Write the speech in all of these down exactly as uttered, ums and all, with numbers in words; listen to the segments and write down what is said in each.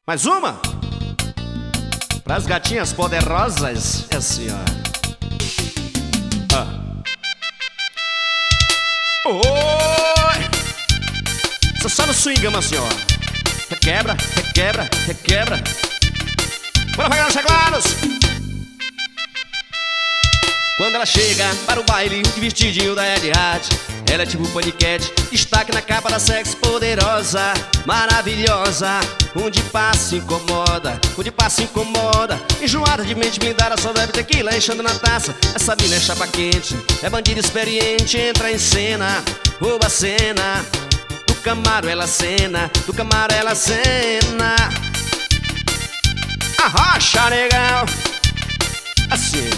Mais uma? Pras gatinhas poderosas. É assim, ó. Ah. Oi! Só só no swing, assim, ó. Requebra, requebra, requebra. Bora pegar os teclados! Quando ela chega para o baile de vestidinho da Ed Hat, ela é tipo paniquete, destaque na capa da sexy poderosa, maravilhosa. Onde passa incomoda, onde passa incomoda. Enjoada de mente blindada, só bebe tequila enchendo na taça. Essa mina é chapa quente, é bandida experiente, entra em cena, rouba a cena. Do Camaro ela cena, do Camaro ela cena. Arrocha, legal. Assim.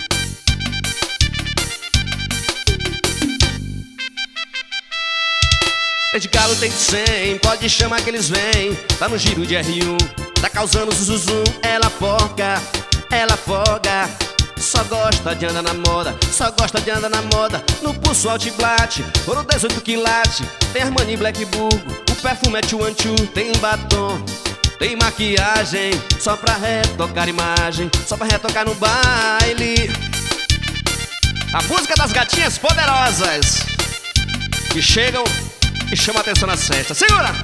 É de galo, tem de cem, pode chamar que eles vêm. Tá no giro de R um, tá causando zuzuzum. Ela foca, ela folga. Só gosta de andar na moda, só gosta de andar na moda. No pulso Altiblat, ouro dezoito quilate. Tem Armani Black Burgo, o perfume é Two and Two. Tem batom, tem maquiagem, só pra retocar imagem, só pra retocar no baile. A música das gatinhas poderosas que chegam e chama a atenção na festa. Segura!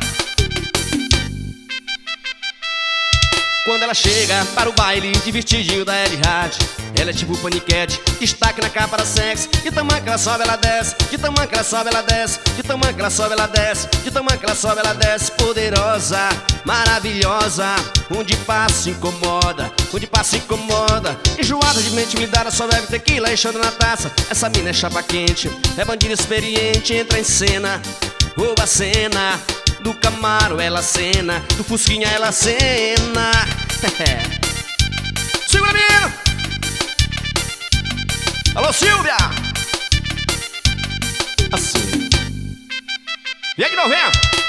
Quando ela chega para o baile de vestidinho da Ed Hat, ela é tipo paniquete, destaque na capa da sexy. De tamanho que ela sobe, ela desce. De tamanho que ela sobe, ela desce. De tamanho que ela sobe, ela desce. De tamanho que ela sobe, ela desce. Poderosa, maravilhosa. Onde passa incomoda, onde passa incomoda. Enjoada de mente blindada, só bebe tequila enchendo na taça. Essa mina é chapa quente, é bandida experiente, entra em cena, rouba a cena. Do Camaro ela cena, do Fusquinha ela cena. Segura, menino! Alô, Silvia! Assim. Vem aqui, não, vem!